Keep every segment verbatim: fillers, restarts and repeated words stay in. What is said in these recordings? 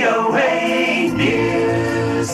โอ เอ News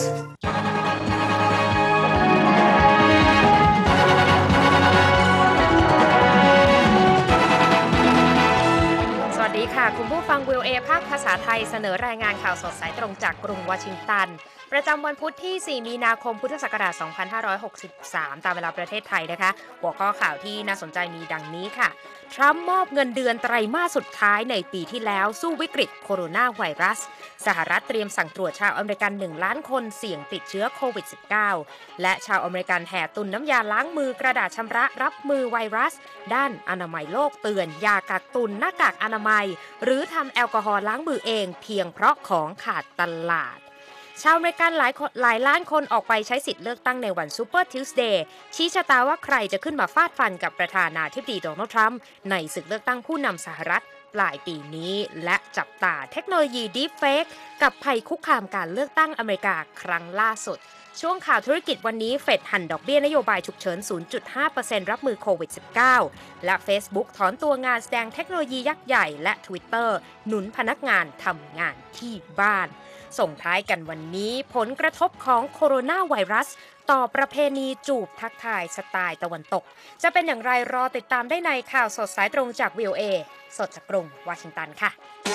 สวัสดีค่ะคุณผู้ฟัง วี โอ เอ ภาคภาษาไทยเสนอรายงานข่าวสดสายตรงจากกรุงวอชิงตันประจำวันพุธที่สี่มีนาคมพุทธศักราชสองพันห้าร้อยหกสิบสามตามเวลาประเทศไทยนะคะหัวข้อข่าวที่น่าสนใจมีดังนี้ค่ะทรัมป์มอบเงินเดือนไตรมาสสุดท้ายในปีที่แล้วสู้วิกฤตโคโรนาไวรัสสหรัฐเตรียมสั่งตรวจชาวอเมริกันหนึ่งล้านคนเสี่ยงติดเชื้อโควิด สิบเก้า และชาวอเมริกันแห่ตุนน้ำยาล้างมือกระดาษชำระรับมือไวรัสด้านอนามัยโลกเตือนอย่ากักตุนหน้ากากอนามัยหรือทำแอลกอฮอล์ล้างมือเองเพียงเพราะของขาดตลาดชาวอเมริกันหลายหลายล้านคนออกไปใช้สิทธิ์เลือกตั้งในวันซูเปอร์ทิวส์เดย์ชี้ชะตาว่าใครจะขึ้นมาฟาดฟันกับประธานาธิบดีโดนัลด์ทรัมป์ในศึกเลือกตั้งผู้นำสหรัฐปลายปีนี้และจับตาเทคโนโลยีดีปเฟคกับภัยคุกคามการเลือกตั้งอเมริกาครั้งล่าสุดช่วงข่าวธุรกิจวันนี้เฟดหั่นดอกเบี้ยนโยบายฉุกเฉิน ศูนย์จุดห้าเปอร์เซ็นต์ รับมือโควิด สิบเก้า และ Facebook ถอนตัวงานแสดงเทคโนโลยียักษ์ใหญ่และ Twitter หนุนพนักงานทำงานที่บ้านส่งท้ายกันวันนี้ผลกระทบของโคโรนาไวรัสต่อประเพณีจูบทักทายสไตล์ตะวันตกจะเป็นอย่างไรรอติดตามได้ในข่าวสดสายตรงจาก วี โอ เอ สดจากกรุงวอชิงตันค่ะ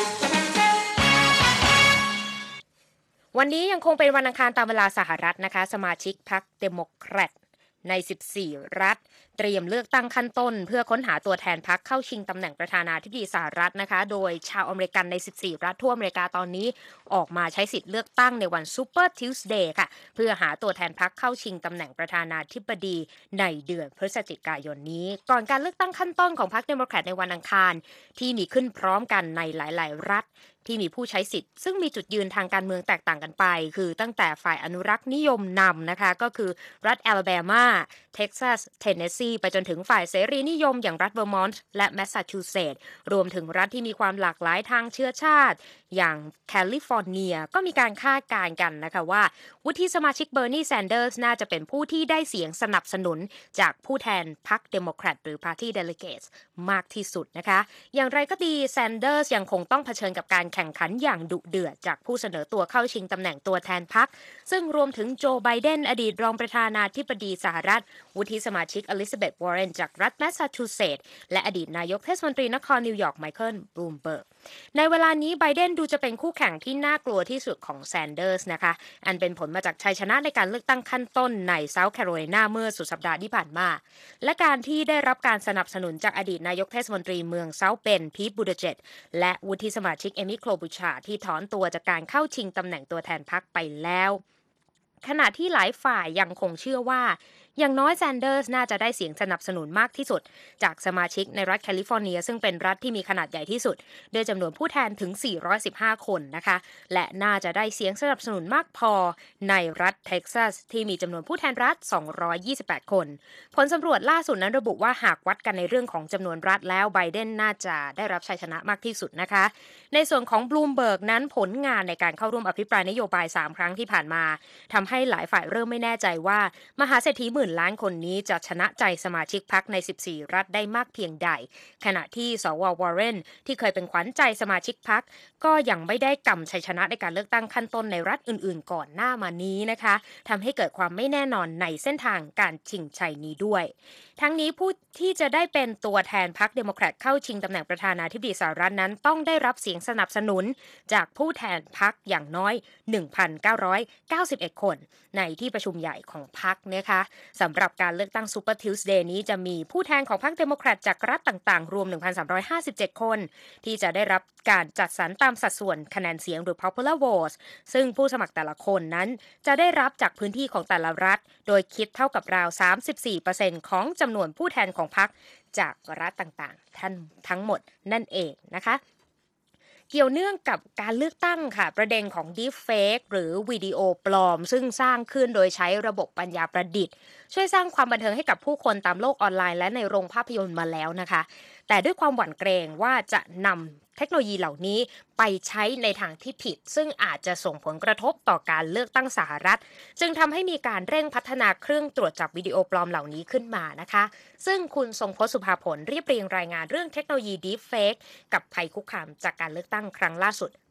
วันนี้ยังคงเป็นวันอังคารตามเวลาสหรัฐนะคะสมาชิกพรรคเดโมแครตในสิบสี่รัฐเตรียมเลือกตั้งขั้นต้นเพื่อค้นหาตัวแทนพรรคเข้าชิงตำแหน่งประธานาธิบดีสหรัฐนะคะโดยชาวอเมริกันในสิบสี่รัฐทั่วอเมริกาตอนนี้ออกมาใช้สิทธิ์เลือกตั้งในวันซูเปอร์ทิวส์เดย์ค่ะเพื่อหาตัวแทนพรรคเข้าชิงตำแหน่งประธานาธิบดีในเดือนพฤศจิกายนนี้ก่อนการเลือกตั้งขั้นต้นของพรรคเดโมแครตในวันอังคารที่มีขึ้นพร้อมกันในหลายๆรัฐที่มีผู้ใช้สิทธิ์ซึ่งมีจุดยืนทางการเมืองแตกต่างกันไปคือตั้งแต่ฝ่ายอนุรักษ์นิยมนำนะคะก็คือรัฐแอลาแบมาเท็กซัสเทนเนสซีไปจนถึงฝ่ายเสรีนิยมอย่างรัฐเวอร์มอนต์และแมสซาชูเซตส์รวมถึงรัฐที่มีความหลากหลายทางเชื้อชาติอย่างแคลิฟอร์เนียก็มีการคาดการณ์กันนะคะว่าวุฒิสมาชิกเบอร์นีแซนเดอร์สน่าจะเป็นผู้ที่ได้เสียงสนับสนุนจากผู้แทนพรรคเดโมแครตหรือ Party Delegates มากที่สุดนะคะอย่างไรก็ดีแซนเดอร์สยังคงต้องเผชิญกับการแข่งขันอย่างดุเดือดจากผู้เสนอตัวเข้าชิงตำแหน่งตัวแทนพรรคซึ่งรวมถึงโจไบเดนอดีตรองประธานาธิบดีสหรัฐวุฒิสมาชิกอลิซาเบธวอร์เรนจากรัฐแมสซาชูเซตส์และอดีตนายกเทศมนตรีนครนิวยอร์กไมเคิลบลูมเบิร์กในเวลานี้ไบเดนดูจะเป็นคู่แข่งที่น่ากลัวที่สุดของแซนเดอร์สนะคะอันเป็นผลมาจากชัยชนะในการเลือกตั้งขั้นต้นในเซาท์แคโรไลนาเมื่อสุดสัปดาห์ที่ผ่านมาและการที่ได้รับการสนับสนุนจากอดีตนายกเทศมนตรีเมืองเซาท์เบนด์พีทบูติเจจและวุฒิสมาชิกเอมิโคลบูชาที่ถอนตัวจากการเข้าชิงตำแหน่งตัวแทนพรรคไปแล้วขณะที่หลายฝ่ายยังคงเชื่อว่าอย่างน้อยแซนเดอร์สน่าจะได้เสียงสนับสนุนมากที่สุดจากสมาชิกในรัฐแคลิฟอร์เนียซึ่งเป็นรัฐที่มีขนาดใหญ่ที่สุดด้วยจำนวนผู้แทนถึงสี่ร้อยสิบห้าคนนะคะและน่าจะได้เสียงสนับสนุนมากพอในรัฐเท็กซัสที่มีจำนวนผู้แทนรัฐสองร้อยยี่สิบแปดคนผลสำรวจล่าสุดนั้นระบุว่าหากวัดกันในเรื่องของจำนวนรัฐแล้วไบเดนน่าจะได้รับชัยชนะมากที่สุดนะคะในส่วนของบลูมเบิร์กนั้นผลงานในการเข้าร่วมอภิปรายนโยบายสามครั้งที่ผ่านมาทำให้หลายฝ่ายเริ่มไม่แน่ใจว่ามหาเศรษฐีหมื่นล้านคนนี้จะชนะใจสมาชิกพรรคในสิบสี่รัฐได้มากเพียงใดขณะที่สววอร์เรนที่เคยเป็นขวัญใจสมาชิกพรรคก็ยังไม่ได้กำชัยชนะในการเลือกตั้งขั้นต้นในรัฐอื่นๆก่อนหน้ามานี้นะคะทำให้เกิดความไม่แน่นอนในเส้นทางการชิงชัยนี้ด้วยทั้งนี้ผู้ที่จะได้เป็นตัวแทนพรรคเดโมแครตเข้าชิงตำแหน่งประธานาธิบดีสหรัฐนั้นต้องได้รับเสียงสนับสนุนจากผู้แทนพรรคอย่างน้อย หนึ่งพันเก้าร้อยเก้าสิบเอ็ด คนในที่ประชุมใหญ่ของพรรคนะคะสำหรับการเลือกตั้งซูเปอร์ทิวส์เดย์นี้จะมีผู้แทนของพรรคเดโมแครตจากรัฐต่างๆรวม หนึ่งพันสามร้อยห้าสิบเจ็ด คนที่จะได้รับการจัดสรรตามสัดส่วนคะแนนเสียงหรือ popular votes ซึ่งผู้สมัครแต่ละคนนั้นจะได้รับจากพื้นที่ของแต่ละรัฐโดยคิดเท่ากับราว สามสิบสี่เปอร์เซ็นต์ ของจำนวนผู้แทนของพรรคจากรัฐต่างๆท่านทั้งหมดนั่นเองนะคะเกี่ยวเนื่องกับการเลือกตั้งค่ะประเด็นของ Deepfake หรือวิดีโอปลอมซึ่งสร้างขึ้นโดยใช้ระบบปัญญาประดิษฐ์ช่วยสร้างความบันเทิงให้กับผู้คนตามโลกออนไลน์และในโรงภาพยนตร์มาแล้วนะคะแต่ด้วยความหวั่นเกรงว่าจะนำเทคโนโลยีเหล่านี้ไปใช้ในทางที่ผิดซึ่งอาจจะส่งผลกระทบต่อการเลือกตั้งสหรัฐจึงทำให้มีการเร่งพัฒนาเครื่องตรวจจับวิดีโอปลอมเหล่านี้ขึ้นมานะคะซึ่งคุณทรงพจน์สุภาผลเรียบเรียงรายงานเรื่องเทคโนโลยี Deepfake กับภัยคุกคามจากการเลือกตั้งครั้งล่าสุด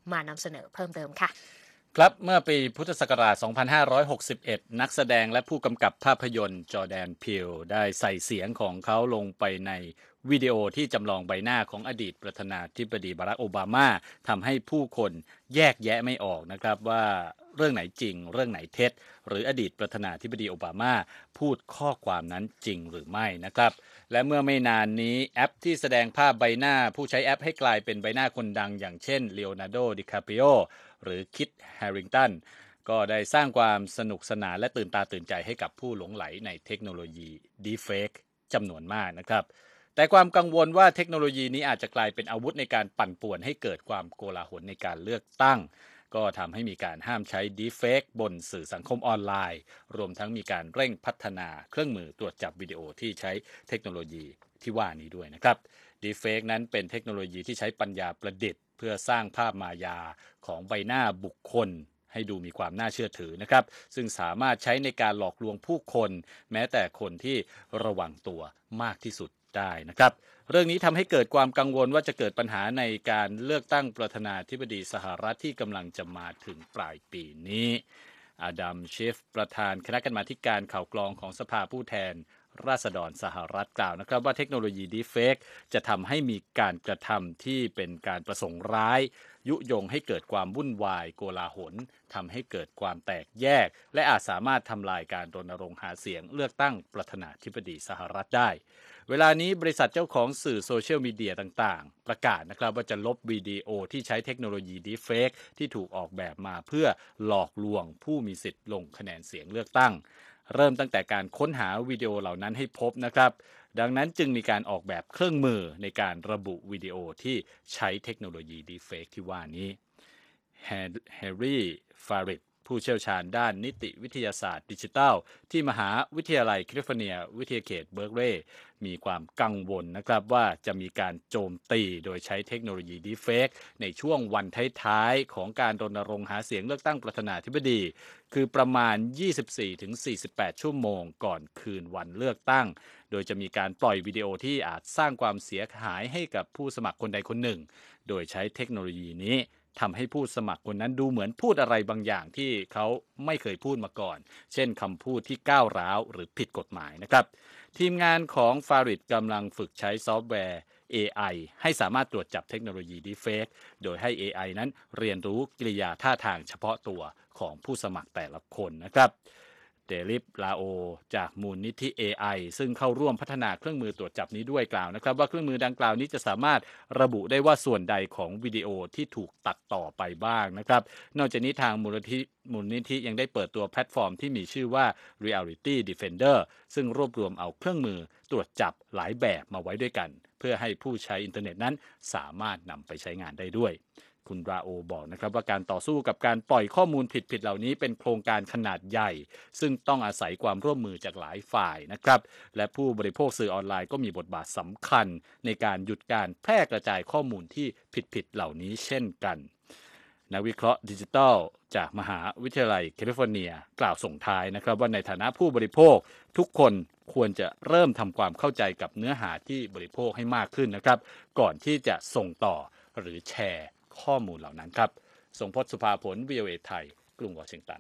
มานำเสนอเพิ่มเติมค่ะครับเมื่อปีพุทธศักราช สองพันห้าร้อยหกสิบเอ็ด นักแสดงและผู้กำกับภาพยนตร์จอร์แดนพีลได้ใส่เสียงของเขาลงไปในวิดีโอที่จำลองใบหน้าของอดีตประธานาธิบดีบารักโอบามาทำให้ผู้คนแยกแยะไม่ออกนะครับว่าเรื่องไหนจริงเรื่องไหนเท็จหรืออดีตประธานาธิบดีโอบามาพูดข้อความนั้นจริงหรือไม่นะครับและเมื่อไม่นานนี้แอปที่แสดงภาพใบหน้าผู้ใช้แอปให้กลายเป็นใบหน้าคนดังอย่างเช่นเลโอนาร์โด ดิคาปิโอหรือคิท แฮริงตันก็ได้สร้างความสนุกสนานและตื่นตาตื่นใจให้กับผู้หลงไหลในเทคโนโลยี Deepfake จำนวนมากนะครับแต่ความกังวลว่าเทคโนโลยีนี้อาจจะกลายเป็นอาวุธในการปั่นป่วนให้เกิดความโกลาหลในการเลือกตั้งก็ทำให้มีการห้ามใช้ Deepfake บนสื่อสังคมออนไลน์รวมทั้งมีการเร่งพัฒนาเครื่องมือตรวจจับวิดีโอที่ใช้เทคโนโลยีที่ว่านี้ด้วยนะครับ Deepfake นั้นเป็นเทคโนโลยีที่ใช้ปัญญาประดิษฐ์เพื่อสร้างภาพมายาของใบหน้าบุคคลให้ดูมีความน่าเชื่อถือนะครับซึ่งสามารถใช้ในการหลอกลวงผู้คนแม้แต่คนที่ระวังตัวมากที่สุดได้นะครับเรื่องนี้ทำให้เกิดความกังวลว่าจะเกิดปัญหาในการเลือกตั้งประธานาธิบดีสหรัฐที่กำลังจะมาถึงปลายปีนี้อดัม ชีฟประธานคณะกรรมาธิการข่าวกรองของสภาผู้แทนราษฎรสหรัฐกล่าวนะครับว่าเทคโนโลยี Deepfake จะทำให้มีการกระทำที่เป็นการประสงค์ร้ายยุยงให้เกิดความวุ่นวายโกลาหลทำให้เกิดความแตกแยกและอาจสามารถทำลายการรณรงค์หาเสียงเลือกตั้งประธานาธิบดีสหรัฐได้เวลานี้บริษัทเจ้าของสื่อโซเชียลมีเดียต่างๆประกาศนะครับว่าจะลบวิดีโอที่ใช้เทคโนโลยี Deepfake ที่ถูกออกแบบมาเพื่อหลอกลวงผู้มีสิทธิ์ลงคะแนนเสียงเลือกตั้งเริ่มตั้งแต่การค้นหาวิดีโอเหล่านั้นให้พบนะครับดังนั้นจึงมีการออกแบบเครื่องมือในการระบุวิดีโอที่ใช้เทคโนโลยี Deepfake ที่ว่านี้แฮร์รี่ ฟาริดผู้เชี่ยวชาญด้านนิติวิทยาศาสตร์ดิจิทัลที่มหาวิทยาลัยแคลิฟอร์เนียวิทยาเขตเบิร์กเลย์มีความกังวลนะครับว่าจะมีการโจมตีโดยใช้เทคโนโลยี Deepfake ในช่วงวันท้ายๆของการรณรงค์หาเสียงเลือกตั้งประธานาธิบดีคือประมาณ ยี่สิบสี่ถึงสี่สิบแปด ชั่วโมงก่อนคืนวันเลือกตั้งโดยจะมีการปล่อยวิดีโอที่อาจสร้างความเสียหายให้กับผู้สมัครคนใดคนหนึ่งโดยใช้เทคโนโลยีนี้ทำให้ผู้สมัครคนนั้นดูเหมือนพูดอะไรบางอย่างที่เขาไม่เคยพูดมาก่อนเช่นคำพูดที่ก้าวร้าวหรือผิดกฎหมายนะครับทีมงานของฟาริดกำลังฝึกใช้ซอฟต์แวร์ เอ ไอ ให้สามารถตรวจจับเทคโนโลยี Deepfake โดยให้ เอ ไอ นั้นเรียนรู้กริยาท่าทางเฉพาะตัวของผู้สมัครแต่ละคนนะครับเดลิฟ ลาโอจากมูลนิธิ เอ ไอ ซึ่งเข้าร่วมพัฒนาเครื่องมือตรวจจับนี้ด้วยกล่าวนะครับว่าเครื่องมือดังกล่าวนี้จะสามารถระบุได้ว่าส่วนใดของวิดีโอที่ถูกตัดต่อไปบ้างนะครับนอกจากนี้ทางมูลนิธิมูลนิธิยังได้เปิดตัวแพลตฟอร์มที่มีชื่อว่า Reality Defender ซึ่งรวบรวมเอาเครื่องมือตรวจจับหลายแบบมาไว้ด้วยกันเพื่อให้ผู้ใช้อินเทอร์เน็ตนั้นสามารถนำไปใช้งานได้ด้วยคุณราโอบอกนะครับว่าการต่อสู้กับการปล่อยข้อมูลผิดๆเหล่านี้เป็นโครงการขนาดใหญ่ซึ่งต้องอาศัยความร่วมมือจากหลายฝ่ายนะครับและผู้บริโภคสื่อออนไลน์ก็มีบทบาทสำคัญในการหยุดการแพร่กระจายข้อมูลที่ผิดๆเหล่านี้เช่นกันนักวิเคราะห์ดิจิทัลจากมหาวิทยาลัยแคลิฟอร์เนียกล่าวส่งท้ายนะครับว่าในฐานะผู้บริโภคทุกคนควรจะเริ่มทำความเข้าใจกับเนื้อหาที่บริโภคให้มากขึ้นนะครับก่อนที่จะส่งต่อหรือแชร์ข้อมูลเหล่านั้นครับทรงพจน์ สุภาผล วี โอ เอ ไทยกรุงวอชิงตัน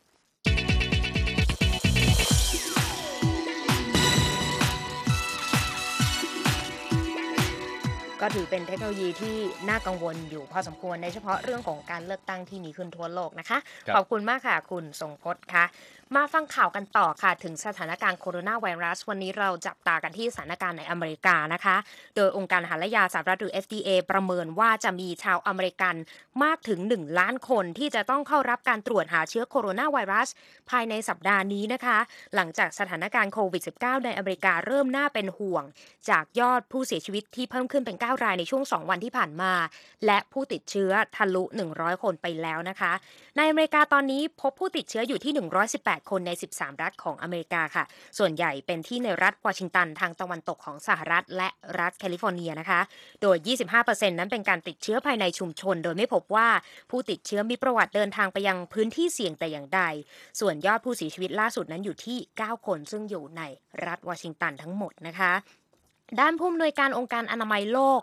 ก็ถือเป็นเทคโนโลยีที่น่ากังวลอยู่พอสมควรในเฉพาะเรื่องของการเลือกตั้งที่มีขึ้นทั่วโลกนะคะขอบคุณมากค่ะคุณทรงพจน์ค่ะมาฟังข่าวกันต่อค่ะถึงสถานการณ์โคโรนาไวรัสวันนี้เราจับตากันที่สถานการณ์ในอเมริกานะคะโดยองค์การอาหารและยาสหรัฐหรือ เอฟ ดี เอ ประเมินว่าจะมีชาวอเมริกันมากถึงหนึ่งล้านคนที่จะต้องเข้ารับการตรวจหาเชื้อโคโรนาไวรัสภายในสัปดาห์นี้นะคะหลังจากสถานการณ์โควิด สิบเก้า ในอเมริกาเริ่มน่าเป็นห่วงจากยอดผู้เสียชีวิตที่เพิ่มขึ้นเป็นเก้ารายในช่วงสองวันที่ผ่านมาและผู้ติดเชื้อทะลุหนึ่งร้อยคนไปแล้วนะคะในอเมริกาตอนนี้พบผู้ติดเชื้ออยู่ที่หนึ่งร้อยสิบแปดคนในสิบสามรัฐของอเมริกาค่ะส่วนใหญ่เป็นที่ในรัฐวอชิงตันทางตะวันตกของสหรัฐและรัฐแคลิฟอร์เนียนะคะโดย ยี่สิบห้าเปอร์เซ็นต์ นั้นเป็นการติดเชื้อภายในชุมชนโดยไม่พบว่าผู้ติดเชื้อมีประวัติเดินทางไปยังพื้นที่เสี่ยงแต่อย่างใดส่วนยอดผู้เสียชีวิตล่าสุดนั้นอยู่ที่เก้าคนซึ่งอยู่ในรัฐวอชิงตันทั้งหมดนะคะด้านผู้อำนวยการองค์การอนามัยโลก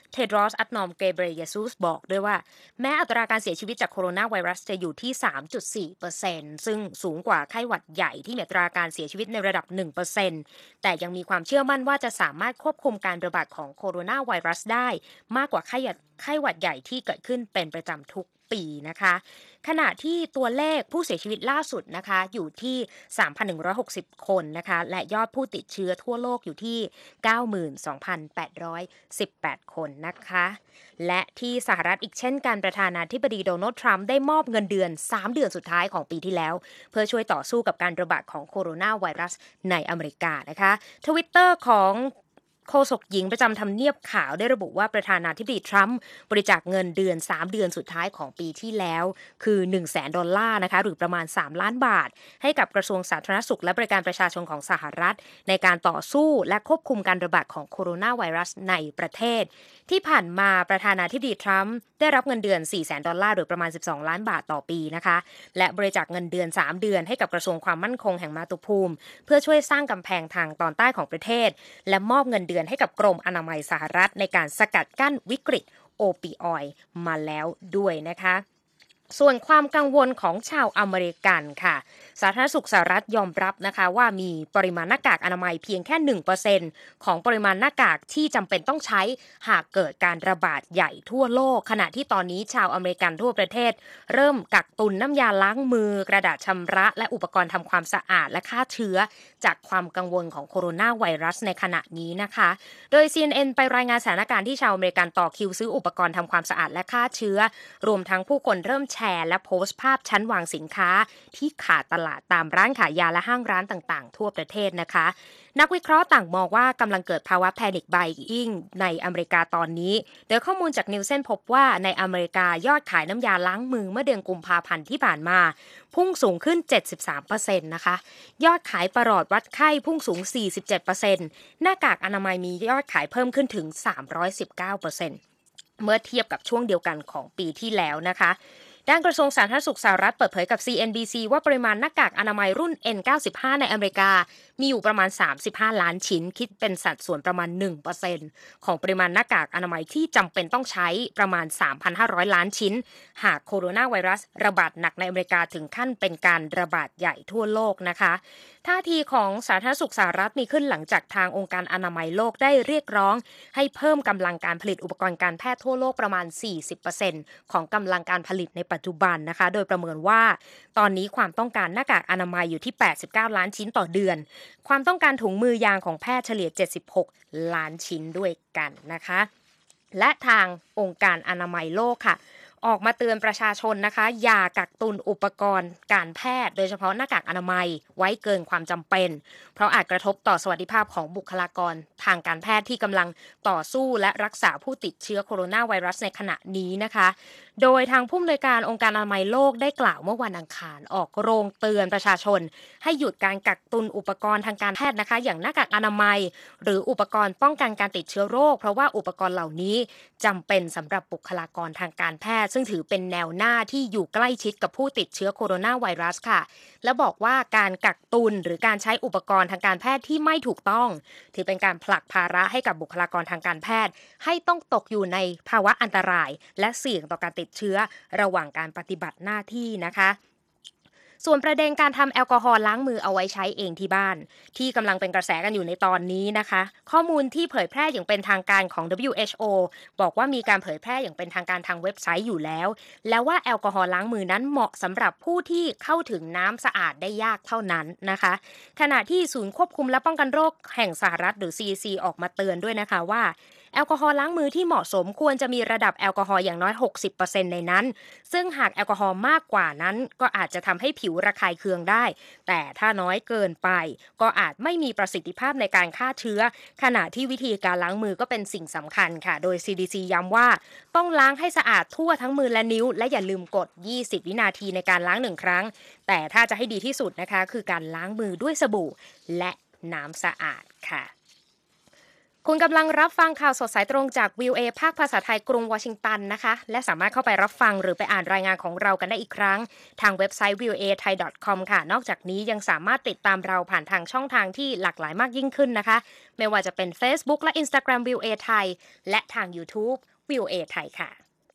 เทดรอส อัดนอม เกเบรเยซุสบอกด้วยว่าแม้อัตราการเสียชีวิตจากโคโรนาไวรัสจะอยู่ที่ สามจุดสี่เปอร์เซ็นต์ ซึ่งสูงกว่าไข้หวัดใหญ่ที่มีอัตราการเสียชีวิตในระดับ หนึ่งเปอร์เซ็นต์ แต่ยังมีความเชื่อมั่นว่าจะสามารถควบคุมการระบาดของโคโรนาไวรัสได้มากกว่าไข้หวัดไข้หวัดใหญ่ที่เกิดขึ้นเป็นประจำทุกปีนะคะขณะที่ตัวเลขผู้เสียชีวิตล่าสุดนะคะอยู่ที่ สามพันหนึ่งร้อยหกสิบ คนนะคะและยอดผู้ติดเชื้อทั่วโลกอยู่ที่ เก้าหมื่นสองพันแปดร้อยสิบแปด คนนะคะและที่สหรัฐอีกเช่นกันประธานาธิบดีโดนัลด์ทรัมป์ได้มอบเงินเดือนสามเดือนสุดท้ายของปีที่แล้วเพื่อช่วยต่อสู้กับการระบาดของโคโรนาไวรัสในอเมริกานะคะ Twitter ของโฆษกหญิงประจำทำเนียบขาวได้ระบุว่าประธานาธิบดีทรัมป์บริจาคเงินเดือนสามเดือนสุดท้ายของปีที่แล้วคือ หนึ่งแสน ดอลลาร์นะคะหรือประมาณสามล้านบาทให้กับกระทรวงสาธารณสุขและบริการประชาชนของสหรัฐในการต่อสู้และควบคุมการระบาดของโคโรนาไวรัสในประเทศที่ผ่านมาประธานาธิบดีทรัมป์ได้รับเงินเดือน สี่แสน ดอลลาร์หรือประมาณสิบสองล้านบาทต่อปีนะคะและบริจาคเงินเดือนสามเดือนให้กับกระทรวงความมั่นคงแห่งมาตุภูมิเพื่อช่วยสร้างกำแพงทางตอนใต้ของประเทศและมอบเงินเดือนให้กับกรมอนามัยสหรัฐในการสกัดกั้นวิกฤตโอปิออยด์มาแล้วด้วยนะคะส่วนความกังวลของชาวอเมริกันค่ะสาธารณสุขสหรัฐยอมรับนะคะว่ามีปริมาณหน้ากากอนามัยเพียงแค่ หนึ่งเปอร์เซ็นต์ ของปริมาณหน้ากากที่จำเป็นต้องใช้หากเกิดการระบาดใหญ่ทั่วโลกขณะที่ตอนนี้ชาวอเมริกันทั่วประเทศเริ่มกักตุนน้ำยาล้างมือกระดาษชำระและอุปกรณ์ทำความสะอาดและฆ่าเชื้อจากความกังวลของโคโรนาไวรัสในขณะนี้นะคะโดย ซี เอ็น เอ็น ไปรายงานสถานการณ์ที่ชาวอเมริกันต่อคิวซื้ออุปกรณ์ทำความสะอาดและฆ่าเชื้อรวมทั้งผู้คนเริ่มแชร์และโพสต์ภาพชั้นวางสินค้าที่ขาดตลาดตามร้านขายยาและห้างร้านต่างๆทั่วประเทศนะคะนักวิเคราะห์ต่างมองว่ากำลังเกิดภาวะ Panic Buying ในอเมริกาตอนนี้โดยข้อมูลจากนิวเซนพบว่าในอเมริกายอดขายน้ำยาล้างมือเมื่อเดือนกุมภาพันธ์ที่ผ่านมาพุ่งสูงขึ้น เจ็ดสิบสามเปอร์เซ็นต์ นะคะยอดขายประหลอดวัดไข้พุ่งสูง สี่สิบเจ็ดเปอร์เซ็นต์ หน้ากากอนามัยมียอดขายเพิ่มขึ้นถึง สามร้อยสิบเก้าเปอร์เซ็นต์ เมื่อเทียบกับช่วงเดียวกันของปีที่แล้วนะคะด้านกระทรวงสาธารณสุขสหรัฐเปิดเผยกับ ซี เอ็น บี ซี ว่าปริมาณหน้ากากอนามัยรุ่น เอ็น เก้าสิบห้า ในอเมริกามีอยู่ประมาณสามสิบห้าล้านชิ้นคิดเป็นสัดส่วนประมาณ หนึ่งเปอร์เซ็นต์ ของปริมาณหน้ากากอนามัยที่จำเป็นต้องใช้ประมาณ สามพันห้าร้อย ล้านชิ้นหากโคโรนาไวรัสระบาดหนักในอเมริกาถึงขั้นเป็นการระบาดใหญ่ทั่วโลกนะคะท่าทีของสาธารณสุขสหรัฐมีขึ้นหลังจากทางองค์การอนามัยโลกได้เรียกร้องให้เพิ่มกำลังการผลิตอุปกรณ์การแพทย์ทั่วโลกประมาณ สี่สิบเปอร์เซ็นต์ ของกำลังการผลิตในปัจจุบันนะคะโดยประเมินว่าตอนนี้ความต้องการหน้ากากอนามัยอยู่ที่แปดสิบเก้าล้านชิ้นต่อเดือนความต้องการถุงมือยางของแพทย์เฉลี่ยเจ็ดสิบหกล้านชิ้นด้วยกันนะคะและทางองค์การอนามัยโลกค่ะออกมาเตือนประชาชนนะคะอย่ากักตุนอุปกรณ์การแพทย์โดยเฉพาะหน้ากากอนามัยไว้เกินความจำเป็นเพราะอาจกระทบต่อสวัสดิภาพของบุคลากรทางการแพทย์ที่กำลังต่อสู้และรักษาผู้ติดเชื้อโคโรนาไวรัสในขณะนี้นะคะโดยทางผู้อำนวยการองค์การอนามัยโลกได้กล่าวเมื่อวันอังคารออกโรงเตือนประชาชนให้หยุดการกักตุนอุปกรณ์ทางการแพทย์นะคะอย่างหน้ากากอนามัยหรืออุปกรณ์ป้องกันการติดเชื้อโรคเพราะว่าอุปกรณ์เหล่านี้จำเป็นสำหรับบุคลากรทางการแพทย์ซึ่งถือเป็นแนวหน้าที่อยู่ใกล้ชิดกับผู้ติดเชื้อโคโรนาไวรัสค่ะและบอกว่าการกักตุนหรือการใช้อุปกรณ์ทางการแพทย์ที่ไม่ถูกต้องถือเป็นการผลักภาระให้กับบุคลากรทางการแพทย์ให้ต้องตกอยู่ในภาวะอันตรายและเสี่ยงต่อการติดเชื้อระหว่างการปฏิบัติหน้าที่นะคะส่วนประเด็นการทำแอลกอฮอล์ล้างมือเอาไว้ใช้เองที่บ้านที่กำลังเป็นกระแสกันอยู่ในตอนนี้นะคะข้อมูลที่เผยแพร่อย่างเป็นทางการของ ดับเบิลยู เอช โอ บอกว่ามีการเผยแพร่อย่างเป็นทางการทางเว็บไซต์อยู่แล้วแล้วว่าแอลกอฮอล์ล้างมือนั้นเหมาะสำหรับผู้ที่เข้าถึงน้ำสะอาดได้ยากเท่านั้นนะคะขณะที่ศูนย์ควบคุมและป้องกันโรคแห่งสหรัฐหรือ ซี ดี ซี ออกมาเตือนด้วยนะคะว่าแอลกอฮอล์ล้างมือที่เหมาะสมควรจะมีระดับแอลกอฮอล์อย่างน้อย หกสิบเปอร์เซ็นต์ ในนั้นซึ่งหากแอลกอฮอล์มากกว่านั้นก็อาจจะทำให้ผิวระคายเคืองได้แต่ถ้าน้อยเกินไปก็อาจไม่มีประสิทธิภาพในการฆ่าเชื้อขณะที่วิธีการล้างมือก็เป็นสิ่งสำคัญค่ะโดย ซี ดี ซี ย้ำว่าต้องล้างให้สะอาดทั่วทั้งมือและนิ้วและอย่าลืมกดยี่สิบวินาทีในการล้างหนึ่งครั้งแต่ถ้าจะให้ดีที่สุดนะคะคือการล้างมือด้วยสบู่และน้ำสะอาดค่ะคุณกำลังรับฟังข่าวสดสายตรงจาก วี โอ เอ ภาคภาษาไทยกรุงวอชิงตันนะคะและสามารถเข้าไปรับฟังหรือไปอ่านรายงานของเรากันได้อีกครั้งทางเว็บไซต์ วี โอ เอ ไทย ดอท คอม ค่ะนอกจากนี้ยังสามารถติดตามเราผ่านทางช่องทางที่หลากหลายมากยิ่งขึ้นนะคะไม่ว่าจะเป็น Facebook และ Instagram วี โอ เอ ไทยและทาง YouTube วี โอ เอ ไทยค่ะ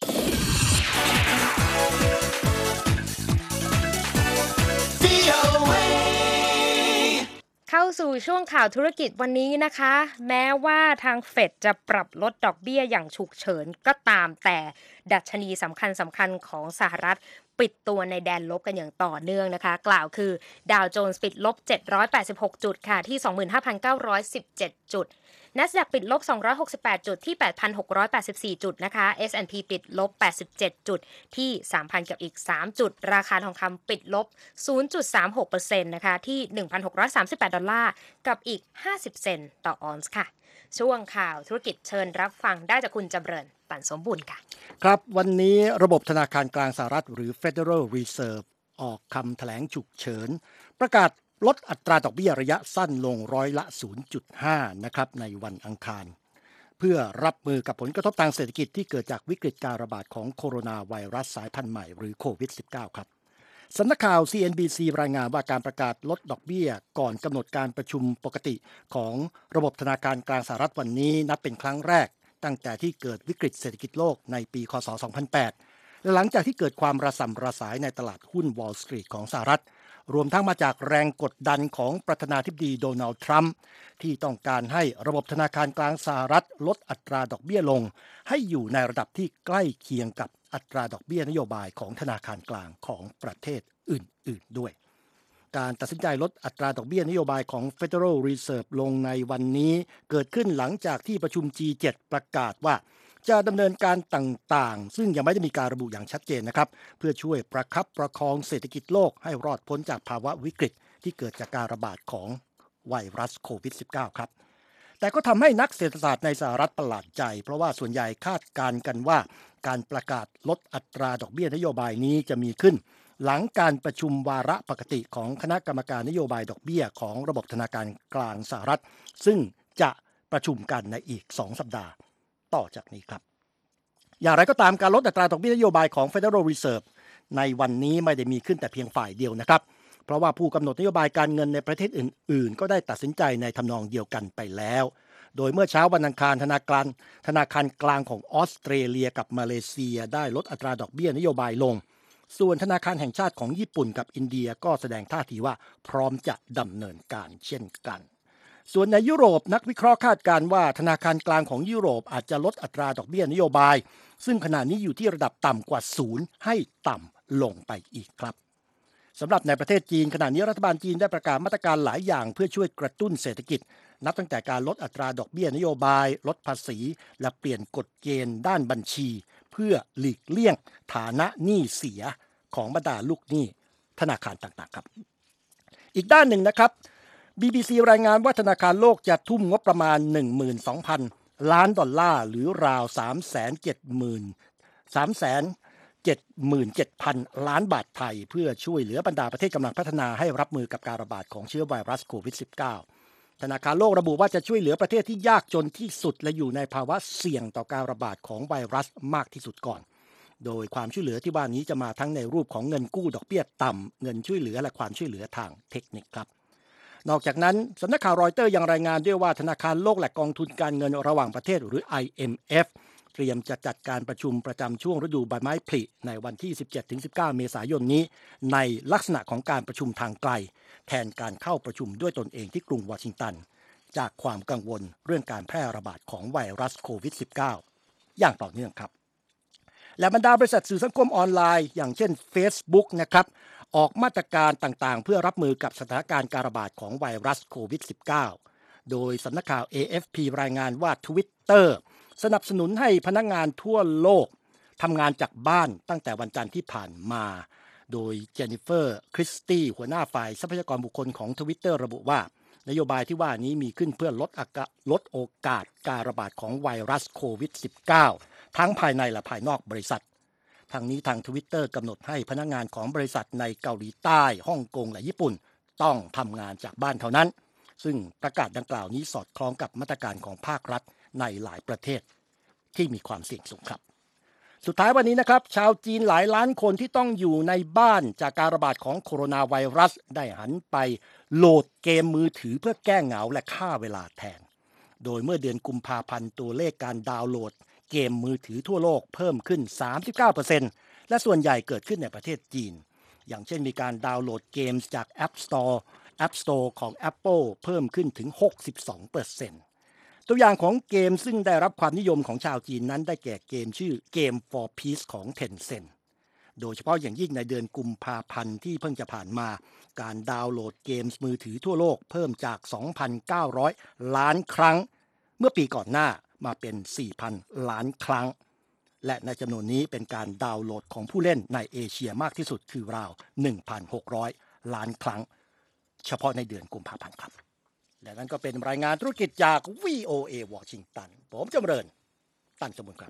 เข้าสู่ช่วงข่าวธุรกิจวันนี้นะคะแม้ว่าทางเฟดจะปรับลดดอกเบี้ยอย่างฉุกเฉินก็ตามแต่ดัชนีสำคัญสำคัญของสหรัฐปิดตัวในแดนลบกันอย่างต่อเนื่องนะคะกล่าวคือดาวโจนส์ปิดลบเจ็ดร้อยแปดสิบหกจุดค่ะที่ สองหมื่นห้าพันเก้าร้อยสิบเจ็ด จุด NASDAQ ปิดลบสองร้อยหกสิบแปดจุดที่ แปดพันหกร้อยแปดสิบสี่ จุดนะคะ เอส แอนด์ พี ปิดลบแปดสิบเจ็ดจุดที่ สามพัน กับอีกสามจุดราคาทองคำปิดลบ ศูนย์จุดสามหกเปอร์เซ็นต์ นะคะที่ หนึ่งพันหกร้อยสามสิบแปด ดอลลาร์กับอีกห้าสิบเซนต์ต่อออนซ์ค่ะช่วงข่าวธุรกิจเชิญรับฟังได้จากคุณจำเริญปั่นสมบุญค่ะครับวันนี้ระบบธนาคารกลางสหรัฐหรือ Federal Reserve ออกคำแถลงฉุกเฉินประกาศลดอัตราดอกเบี้ยระยะสั้นลงร้อยละ ศูนย์จุดห้า นะครับในวันอังคารเพื่อรับมือกับผลกระทบทางเศรษฐกิจที่เกิดจากวิกฤตการระบาดของโคโรนาไวรัสสายพันธุ์ใหม่หรือโควิด สิบเก้า ครับสำนักข่าว ซี เอ็น บี ซี รายงานว่าการประกาศลดดอกเบี้ยก่อนกำหนดการประชุมปกติของระบบธนาคารกลางสหรัฐวันนี้นับเป็นครั้งแรกตั้งแต่ที่เกิดวิกฤตเศรษฐกิจโลกในปีค.ศ. สองพันแปดและหลังจากที่เกิดความระส่ำระสายในตลาดหุ้น Wall Street ของสหรัฐรวมทั้งมาจากแรงกดดันของประธานาธิบดีโดนัลด์ทรัมป์ที่ต้องการให้ระบบธนาคารกลางสหรัฐลดอัตราดอกเบี้ยลงให้อยู่ในระดับที่ใกล้เคียงกับอัตราดอกเบี้ยนโยบายของธนาคารกลางของประเทศอื่นๆด้วยการตัดสินใจลดอัตราดอกเบี้ยนโยบายของ Federal Reserve ลงในวันนี้เกิดขึ้นหลังจากที่ประชุม จี เจ็ด ประกาศว่าจะดำเนินการต่างๆซึ่งยังไม่ได้มีการระบุอย่างชัดเจนนะครับเพื่อช่วยประคับประคองเศรษฐกิจโลกให้รอดพ้นจากภาวะวิกฤตที่เกิดจากการระบาดของไวรัสโควิด สิบเก้า ครับแต่ก็ทำให้นักเศรษฐศาสตร์ในสหรัฐประหลาดใจเพราะว่าส่วนใหญ่คาดการณ์กันว่าการประกาศลดอัตราดอกเบี้ยนโยบายนี้จะมีขึ้นหลังการประชุมวาระปกติของคณะกรรมการนโยบายดอกเบี้ยของระบบธนาคารกลางสหรัฐซึ่งจะประชุมกันในอีกสองสัปดาห์ต่อจากนี้ครับอย่างไรก็ตามการลดอัตราดอกเบี้ยนโยบายของ Federal Reserve ในวันนี้ไม่ได้มีขึ้นแต่เพียงฝ่ายเดียวนะครับเพราะว่าผู้กำหนดนโยบายการเงินในประเทศอื่นๆก็ได้ตัดสินใจในทำนองเดียวกันไปแล้วโดยเมื่อเช้าวันอังคารธนาคารธนาคารกลางของออสเตรเลียกับมาเลเซียได้ลดอัตราดอกเบี้ยนโยบายลงส่วนธนาคารแห่งชาติของญี่ปุ่นกับอินเดียก็แสดงท่าทีว่าพร้อมจะดำเนินการเช่นกันส่วนในยุโรปนักวิเคราะห์คาดการณ์ว่าธนาคารกลางของยุโรปอาจจะลดอัตราดอกเบี้ยนโยบายซึ่งขณะนี้อยู่ที่ระดับต่ำกว่าศูนย์ให้ต่ำลงไปอีกครับสำหรับในประเทศจีนขณะนี้รัฐบาลจีนได้ประกาศมาตรการหลายอย่างเพื่อช่วยกระตุ้นเศรษฐกิจนับตั้งแต่การลดอัตราดอกเบี้ยนโยบายลดภาษีและเปลี่ยนกฎเกณฑ์ด้านบัญชีเพื่อหลีกเลี่ยงฐานะหนี้เสียของบรรดาลูกหนี้ธนาคารต่างๆครับอีกด้านหนึ่งนะครับ บี บี ซี รายงานว่าธนาคารโลกจะทุ่มงบประมาณ หนึ่งหมื่นสองพัน ล้านดอลลาร์หรือราว สามแสนเจ็ดหมื่น สามแสนเจ็ดหมื่นเจ็ดพัน ล้านบาทไทยเพื่อช่วยเหลือบรรดาประเทศกำลังพัฒนาให้รับมือกับการระบาดของเชื้อไวรัสโควิด สิบเก้า ธนาคารโลกระบุว่าจะช่วยเหลือประเทศที่ยากจนที่สุดและอยู่ในภาวะเสี่ยงต่อการระบาดของไวรัสมากที่สุดก่อนโดยความช่วยเหลือที่ว่านี้จะมาทั้งในรูปของเงินกู้ดอกเบี้ยต่ำเงินช่วยเหลือและความช่วยเหลือทางเทคนิคครับนอกจากนั้นสำนักข่าวรอยเตอร์ยังรายงานด้วยว่าธนาคารโลกและกองทุนการเงินระหว่างประเทศหรือ ไอ เอ็ม เอฟ เตรียมจะจัดการประชุมประจำช่วงฤดูใบไม้ผลิในวันที่ สิบเจ็ดถึงสิบเก้า เมษายนนี้ในลักษณะของการประชุมทางไกลแทนการเข้าประชุมด้วยตนเองที่กรุงวอชิงตันจากความกังวลเรื่องการแพร่ระบาดของไวรัสโควิด สิบเก้า อย่างต่อเนื่องครับและบรรดาบริษัทสื่อสังคมออนไลน์อย่างเช่น Facebook นะครับออกมาตรการต่างๆเพื่อรับมือกับสถานการณ์การระบาดของไวรัสโควิด สิบเก้า โดยสำนักข่าว เอ เอฟ พี รายงานว่า Twitter สนับสนุนให้พนักงานทั่วโลกทำงานจากบ้านตั้งแต่วันจันทร์ที่ผ่านมาโดยเจนนิเฟอร์คริสตี้หัวหน้าฝ่ายทรัพยากรบุคคลของ Twitter ระบุว่านโยบายที่ว่านี้มีขึ้นเพื่อลดอากาลดโอกาสการระบาดของไวรัสโควิด สิบเก้า ทั้งภายในและภายนอกบริษัททางนี้ทาง Twitter กำหนดให้พนักงานของบริษัทในเกาหลีใต้ฮ่องกงและญี่ปุ่นต้องทำงานจากบ้านเท่านั้นซึ่งประกาศดังกล่าวนี้สอดคล้องกับมาตรการของภาครัฐในหลายประเทศที่มีความเสี่ยงสูงครับสุดท้ายวันนี้นะครับชาวจีนหลายล้านคนที่ต้องอยู่ในบ้านจากการระบาดของโคโรนาไวรัสได้หันไปโหลดเกมมือถือเพื่อแก้เหงาและฆ่าเวลาแทนโดยเมื่อเดือนกุมภาพันธ์ตัวเลขการดาวน์โหลดเกมมือถือทั่วโลกเพิ่มขึ้น สามสิบเก้าเปอร์เซ็นต์ และส่วนใหญ่เกิดขึ้นในประเทศจีนอย่างเช่นมีการดาวน์โหลดเกมจาก App Store App Store ของ Apple เพิ่มขึ้นถึง หกสิบสองเปอร์เซ็นต์ ตัวอย่างของเกมซึ่งได้รับความนิยมของชาวจีนนั้นได้แก่เกมชื่อ Game for Peace ของ Tencent โดยเฉพาะอย่างยิ่งในเดือนกุมภาพันธ์ที่เพิ่งจะผ่านมาการดาวน์โหลดเกมมือถือทั่วโลกเพิ่มจาก สองพันเก้าร้อย ล้านครั้งเมื่อปีก่อนหน้ามาเป็น สี่พัน ล้านครั้งและในจำนวนนี้เป็นการดาวน์โหลดของผู้เล่นในเอเชียมากที่สุดคือราว หนึ่งพันหกร้อย ล้านครั้งเฉพาะในเดือนกุมภาพันธ์ครับและนั่นก็เป็นรายงานธุรกิจจาก วี โอ เอ วอชิงตันผมจำเริญตั้งจมูกครับ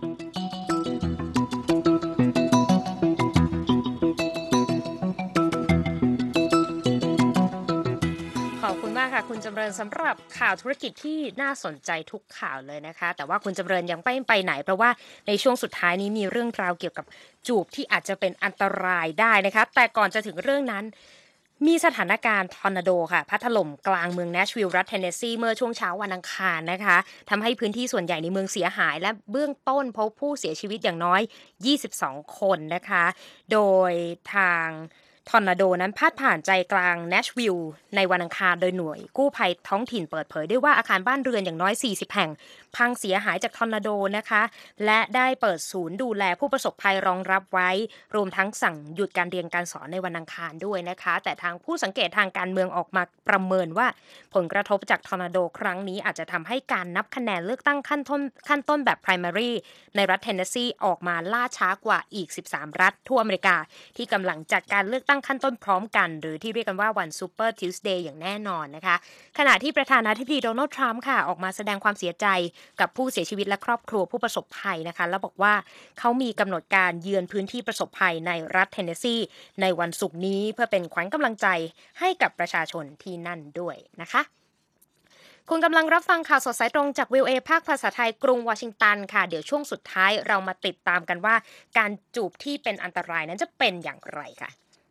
ขอบคุณมากค่ะคุณจำเริญสำหรับข่าวธุรกิจที่น่าสนใจทุกข่าวเลยนะคะแต่ว่าคุณจำเริญยังไม่ไปไหนเพราะว่าในช่วงสุดท้ายนี้มีเรื่องราวเกี่ยวกับจูบที่อาจจะเป็นอันตรายได้นะคะแต่ก่อนจะถึงเรื่องนั้นมีสถานการณ์ทอร์นาโดค่ะพัดถล่มกลางเมืองแนชวิลล์รัฐเทนเนสซีเมื่อช่วงเช้าวันอังคารนะคะทำให้พื้นที่ส่วนใหญ่ในเมืองเสียหายและเบื้องต้นพบผู้เสียชีวิตอย่างน้อยยี่สิบสองคนนะคะโดยทางทอร์นาโดนั้นพาดผ่านใจกลางแนชวิลล์ในวันอังคารโดยหน่วยกู้ภัยท้องถิ่นเปิดเผยด้วยว่าอาคารบ้านเรือนอย่างน้อยสี่สิบแห่งพังเสียหายจากทอร์นาโดนะคะและได้เปิดศูนย์ดูแลผู้ประสบภัยรองรับไว้รวมทั้งสั่งหยุดการเรียนการสอนในวันอังคารด้วยนะคะแต่ทางผู้สังเกตทางการเมืองออกมาประเมินว่าผลกระทบจากทอร์นาโดครั้งนี้อาจจะทำให้การนับคะแนนเลือกตั้งขั้นต้นขั้นต้นแบบ primary ในรัฐเทนเนสซีออกมาล่าช้ากว่าอีกสิบสามรัฐทั่วอเมริกาที่กำลังจัดการเลือกตั้งขั้นต้นพร้อมกันหรือที่เรียกกันว่าวันซูเปอร์ทิวส์เดย์อย่างแน่นอนนะคะขณะที่ประธานาธิบดีโดนัลด์ทรัมป์ค่ะออกมาแสดงความเสียใจกับผู้เสียชีวิตและครอบครัวผู้ประสบภัยนะคะแล้วบอกว่าเขามีกำหนดการเยือนพื้นที่ประสบภัยในรัฐเทนเนสซีในวันศุกร์นี้เพื่อเป็นขวัญกำลังใจให้กับประชาชนที่นั่นด้วยนะคะคุณกำลังรับฟังข่าวสดสายตรงจาก วี โอ เอ ภาคภาษาไทยกรุงวอชิงตันค่ะเดี๋ยวช่วงสุดท้ายเรามาติดตามกันว่าการจูบที่เป็นอันตรายนั้นจะเป็นอย่างไรค่ะ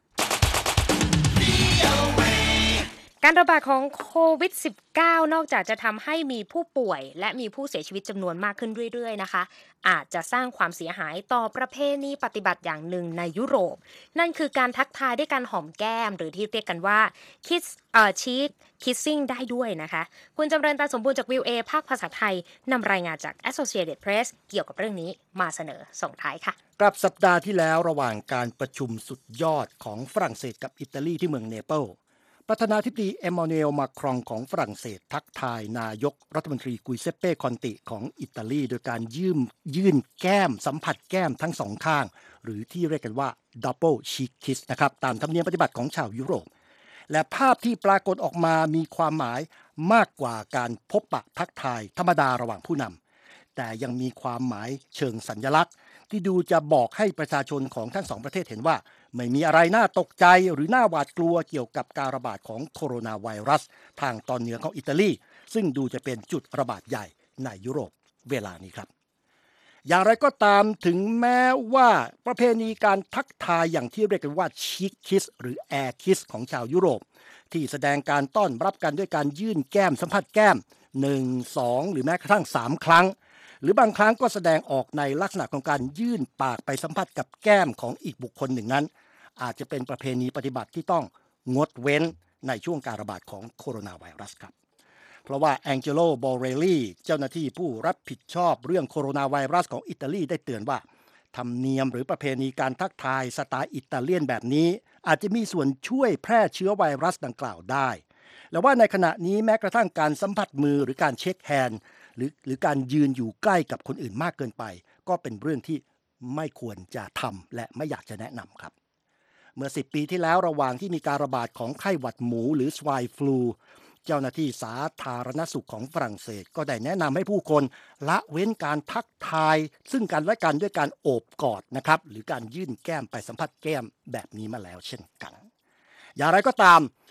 การระบาดของโควิด สิบเก้า นอกจากจะทำให้มีผู้ป่วยและมีผู้เสียชีวิตจำนวนมากขึ้นเรื่อยๆนะคะอาจจะสร้างความเสียหายต่อประเพณีปฏิบัติอย่างหนึ่งในยุโรปนั่นคือการทักทายด้วยการหอมแก้มหรือที่เรียกกันว่า kiss เอ่อ cheek kissing ได้ด้วยนะคะคุณจำเริญตาสมบูรณ์จาก วี โอ เอ ภาคภาษาไทยนำรายงานจาก Associated Press เกี่ยวกับเรื่องนี้มาเสนอส่งท้ายค่ะกลับสัปดาห์ที่แล้วระหว่างการประชุมสุดยอดของฝรั่งเศสกับอิตาลีที่เมืองเนเปิลประธานาธิบดีเอมมานูเอล มาครองของฝรั่งเศสทักทายนายกรัฐมนตรีกุยเซเป้ คอนติของอิตาลีโดยการยื่นยื่นแก้มสัมผัสแก้มทั้งสองข้างหรือที่เรียกกันว่า Double Cheek Kiss นะครับตามธรรมเนียมปฏิบัติของชาวยุโรปและภาพที่ปรากฏออกมามีความหมายมากกว่าการพบปะทักทายธรรมดาระหว่างผู้นำแต่ยังมีความหมายเชิงสัญลักษณ์ที่ดูจะบอกให้ประชาชนของทั้งสองประเทศเห็นว่าไม่มีอะไรน่าตกใจหรือน่าหวาดกลัวเกี่ยวกับการระบาดของโคโรนาไวรัสทางตอนเหนือของอิตาลีซึ่งดูจะเป็นจุดระบาดใหญ่ในยุโรปเวลานี้ครับอย่างไรก็ตามถึงแม้ว่าประเพณีการทักทายอย่างที่เรียกกันว่าชีคคิสหรือแอร์คิสของชาวยุโรปที่แสดงการต้อนรับกันด้วยการยื่นแก้มสัมผัสแก้มหนึ่ง สองหรือแม้กระทั่งสามครั้งหรือบางครั้งก็แสดงออกในลักษณะของการยื่นปากไปสัมผัสกับแก้มของอีกบุคคลหนึ่งนั้นอาจจะเป็นประเพณีปฏิบัติที่ต้องงดเว้นในช่วงการระบาดของโคโรนาไวรัสครับเพราะว่าแองเจโล บอเรลลีเจ้าหน้าที่ผู้รับผิดชอบเรื่องโคโรนาไวรัสของอิตาลีได้เตือนว่าธรรมเนียมหรือประเพณีการทักทายสไตล์อิตาเลียนแบบนี้อาจจะมีส่วนช่วยแพร่เชื้อไวรัสดังกล่าวได้และว่าในขณะนี้แม้กระทั่งการสัมผัสมือหรือการเช็คแฮนด์หรือหรือการยืนอยู่ใกล้กับคนอื่นมากเกินไปก็เป็นเรื่องที่ไม่ควรจะทำและไม่อยากจะแนะนำครับเมื่อสิบปีที่แล้วระหว่างที่มีการระบาดของไข้หวัดหมูหรือสวายฟลูเจ้าหน้าที่สาธารณสุขของฝรั่งเศสก็ได้แนะนำให้ผู้คนละเว้นการทักทายซึ่งกันและกันด้วยการโอบกอดนะครับหรือการยื่นแก้มไปสัมผัสแก้มแบบนี้มาแล้วเช่นกันอย่างไรก็ตาม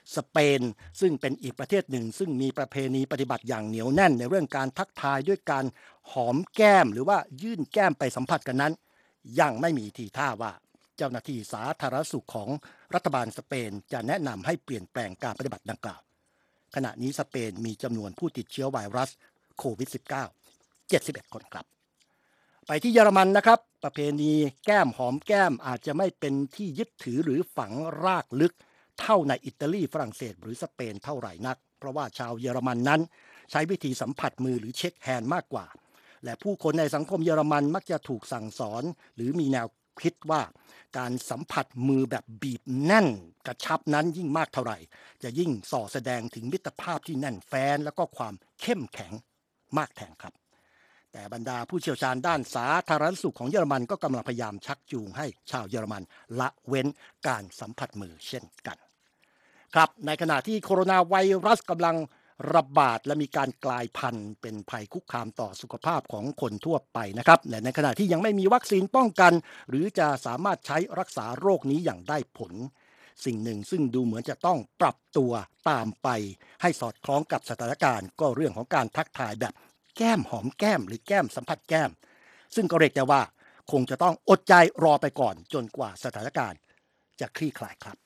สเปนซึ่งเป็นอีกประเทศหนึ่งซึ่งมีประเพณีปฏิบัติอย่างเหนียวแน่นในเรื่องการทักทายด้วยการหอมแก้มหรือว่ายื่นแก้มไปสัมผัสกันนั้นยังไม่มีทีท่าว่าเจ้าหน้าที่สาธารณสุขของรัฐบาลสเปนจะแนะนำให้เปลี่ยนแปลงการปฏิบัติดังกล่าวขณะนี้สเปนมีจำนวนผู้ติดเชื้อไวรัสโควิด สิบเก้า เจ็ดสิบเอ็ด คนครับไปที่เยอรมันนะครับประเพณีแก้มหอมแก้มอาจจะไม่เป็นที่ยึดถือหรือฝังรากลึกเท่าในอิตาลีฝรั่งเศสหรือสเปนเท่าไหร่นักเพราะว่าชาวเยอรมันนั้นใช้วิธีสัมผัสมือหรือเช็คแฮนด์มากกว่าและผู้คนในสังคมเยอรมันมักจะถูกสั่งสอนหรือมีแนวคิดว่าการสัมผัสมือแบบบีบแน่นกระชับนั้นยิ่งมากเท่าไหร่จะยิ่งส่อแสดงถึงมิตรภาพที่แน่นแฟ้นแล้วก็ความเข้มแข็งมากแทนครับแต่บรรดาผู้เชี่ยวชาญด้านสาธารณสุขของเยอรมันก็กำลังพยายามชักจูงให้ชาวเยอรมันละเว้นการสัมผัสมือเช่นกันครับในขณะที่โคโรนาไวรัสกำลังระบาดและมีการกลายพันธุ์เป็นภัยคุกคามต่อสุขภาพของคนทั่วไปนะครับและในขณะที่ยังไม่มีวัคซีนป้องกันหรือจะสามารถใช้รักษาโรคนี้อย่างได้ผลสิ่งหนึ่งซึ่งดูเหมือนจะต้องปรับตัวตามไปให้สอดคล้องกับสถานการณ์ก็เรื่องของการทักทายแบบแก้มหอมแก้มหรือแก้มสัมผัสแก้มซึ่งก็เรียกได้ว่าคงจะต้องอดใจรอไปก่อนจนกว่าสถานการณ์จะคลี่คลายครับ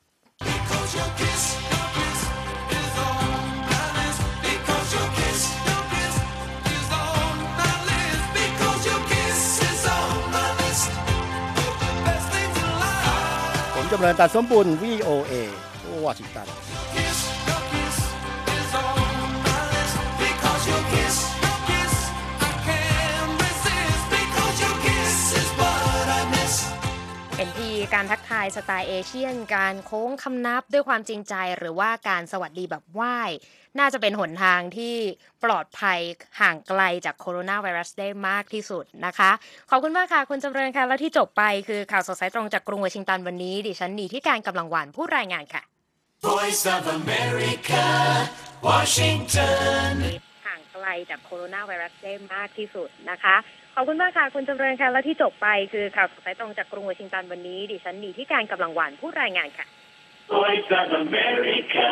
ผมจำเริญตันสมบุญ วี โอ เอ วอชิงตันเป็นทีการทักทายสไตล์เอเชียนการโค้งคำนับด้วยความจริงใจหรือว่าการสวัสดีแบบไหว้น่าจะเป็นหนทางที่ปลอดภัยห่างไกลจากโคโรนาไวรัสได้มากที่สุดนะคะขอบคุณมากค่ะคุณจำเริญค่ะและที่จบไปคือข่าวสดสายตรงจากกรุงวอชิงตันวันนี้ดิฉันนีที่การกำลังหวานผู้รายงานค่ะ Voice of America Washington ห่างไกลจากโคโรนาไวรัสได้มากที่สุดนะคะขอบคุณมากค่ะคุณจำเริญค่ะและที่จบไปคือข่าวสายตรงจากกรุงวอชิงตันวันนี้ดิฉันนีที่การกำลังหวานผู้รายงานค่ะ Voice of America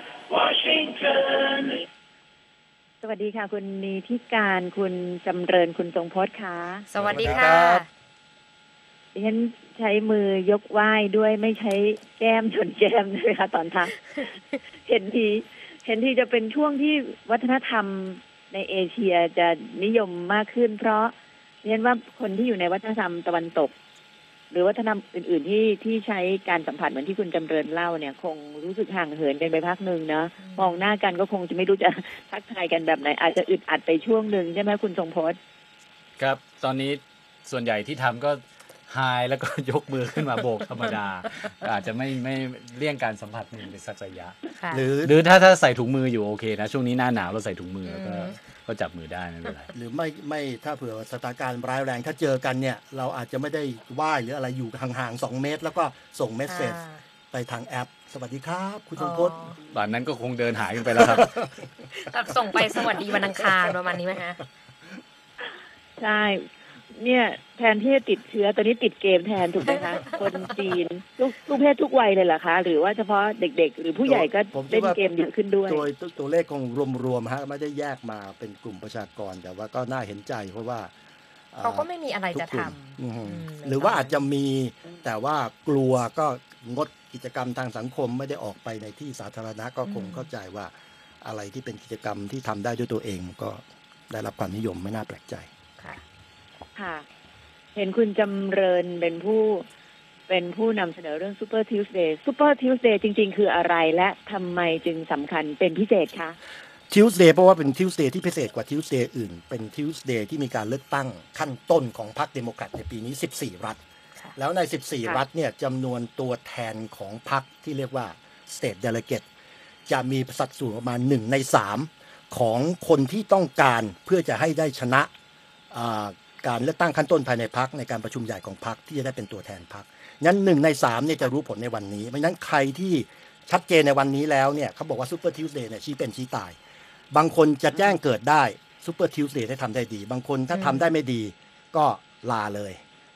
Washington สวัสดีค่ะคุณนีทิการคุณจำเริญคุณทรงพจน์ค่ะสวัสดีค่ะดิฉันใช้มือยกไหว้ด้วยไม่ใช้แก้มชนแก้มเลยค่ะตอนทัก เห็นทีเห็นทีจะเป็นช่วงที่วัฒนธรรมในเอเชียจะนิยมมากขึ้นเพราะเรียนว่าคนที่อยู่ในวัฒนธรรมตะวันตกหรือวัฒนธรรมอื่นๆที่ที่ใช้การสัมผัสเหมือนที่คุณจำเริญเล่าเนี่ยคงรู้สึกห่างเหินกันไปพักนึงนะมองหน้ากันก็คงจะไม่รู้จะทักทายกันแบบไหนอาจจะอึดอัดไปช่วงนึงใช่ไหมคุณทรงพจน์ครับตอนนี้ส่วนใหญ่ที่ทำก็ไฮแล้วก็ยกมือขึ้นมาโบกธรรมดาอาจจะไม่ไม่เลี่ยงการสัมผัสมือเป็นสักระยะหรือหรือถ้าถ้าใส่ถุงมืออยู่โอเคนะช่วงนี้หน้าหนาวเราใส่ถุงมือแล้วก็ก็จับมือได้ไม่เป็นไรหรือไม่ไม่ถ้าเผื่อสถานการณ์ร้ายแรงถ้าเจอกันเนี่ยเราอาจจะไม่ได้ไหว้หรืออะไรอยู่ห่างๆสองเมตรแล้วก็ส่งเมสเสจไปทางแอปสวัสดีครับคุณสมพจน์ป่านนั้นก็คงเดินหายกันไปแล้วครับส่งไปสวัสดีวันอังคารประมาณนี้ไหมฮะใช่เนี่ยแทนที่จะติดเชื้อตอนนี้ติดเกมแทนถูกไหมคะคนจีนทุกทุกเพศทุกวัยเลยเหรอคะหรือว่าเฉพาะเด็กๆหรือผู้ใหญ่ก็เล่นเกมเยอะขึ้นด้วยโดยตัวเลขคงรวมๆฮะไม่ได้แยกมาเป็นกลุ่มประชากรแต่ว่าก็น่าเห็นใจเพราะว่าเขาก็ไม่มีอะไรจะทำหรือว่าอาจจะมีแต่ว่ากลัวก็งดกิจกรรมทางสังคมไม่ได้ออกไปในที่สาธารณะก็คงเข้าใจว่าอะไรที่เป็นกิจกรรมที่ทำได้ด้วยตัวเองก็ได้รับความนิยมไม่น่าแปลกใจค่ะเห็นคุณจำเริญเป็นผู้เป็นผู้นำเสนอเรื่อง Super Tuesday Super Tuesday จริงๆคืออะไรและทำไมจึงสำคัญเป็นพิเศษคะ Tuesday เพราะว่าเป็น Tuesday ที่พิเศษกว่า Tuesday อื่นเป็น Tuesday ที่มีการเลือกตั้งขั้นต้นของพรรคเดโมแครตในปีนี้สิบสี่รัฐแล้วในสิบสี่รัฐเนี่ยจำนวนตัวแทนของพรรคที่เรียกว่า State Delegate จะมีสัดส่วนประมาณหนึ่งในสามของคนที่ต้องการเพื่อจะให้ได้ชนะการเลือกตั้งขั้นต้นภายในพรรคในการประชุมใหญ่ของพรรคที่จะได้เป็นตัวแทนพรรคงั้นหนึ่งในสามเนี่ยจะรู้ผลในวันนี้เพราะฉะนั้นใครที่ชัดเจนในวันนี้แล้วเนี่ยเขาบอกว่า Super Tuesday เนี่ยชี้เป็นชี้ตายบางคนจะแจ้งเกิดได้ Super Tuesday ได้ทำได้ดีบางคนถ้าทำได้ไม่ดีก็ลาเลย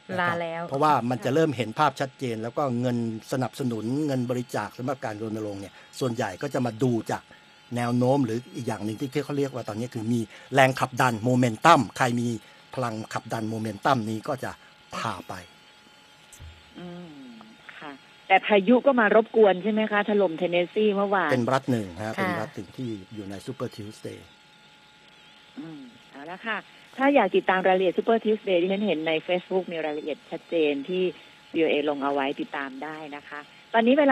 นะครับลาแล้วเพราะว่ามันจะเริ่มเห็นภาพชัดเจน แล้วก็เงินสนับสนุนเงินบริจาคสำหรับการรณรงค์เนี่ยส่วนใหญ่ก็จะมาดูจากแนวโน้มหรืออีกอย่างหนึ่งที่เขาเรียกว่าตอนนี้คือมีแรงขับดันโมเมนตัมใครมีพลังขับดันโมเมนตัมนี้ก็จะพาไปอืมค่ะ แต่พายุก็มารบกวนใช่ไหมคะถล่มเทนเนสซีเมื่อวานเป็นรัฐหนึ่งฮะค่ะเป็นรัฐหนึ่งที่อยู่ในซูเปอร์ทิวสเดย์อืมเอาละค่ะ ถ้าอยากติดตามรายละเอียด Super Tuesday ที่ฉันเห็นใน Facebook มีรายละเอียดชัดเจนที่ วี โอ เอ ลงเอาไว้ติดตามได้นะคะ ตอนนี้เวลา